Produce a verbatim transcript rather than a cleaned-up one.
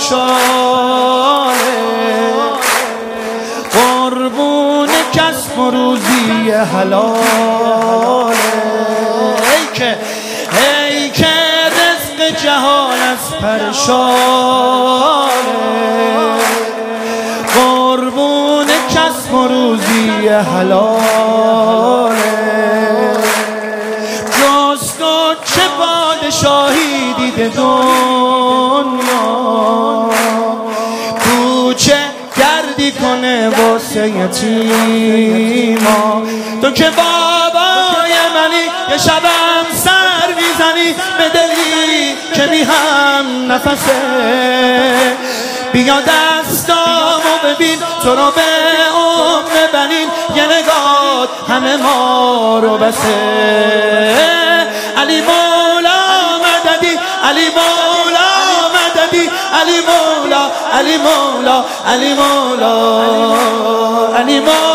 خوشحاله، قربون کسب و روزی حلاله. ای که ای که رزق جهان از پرشاله، قربون کسب و روزی حلاله. جز تو چه پادشاهی دیده دنیا، کوچه گردی کنه واسه یتیما. تو که بابای منی، یه شبم سر میزنی به دلی که بی هم نفسه. بیا دستامو ببین، تو رو به ام ببنین، یه نگاه همه ما رو بسه. علی مولا مددی، علی مولا مددی، علی مولا، علی مولا، علی مولا، علی مولا.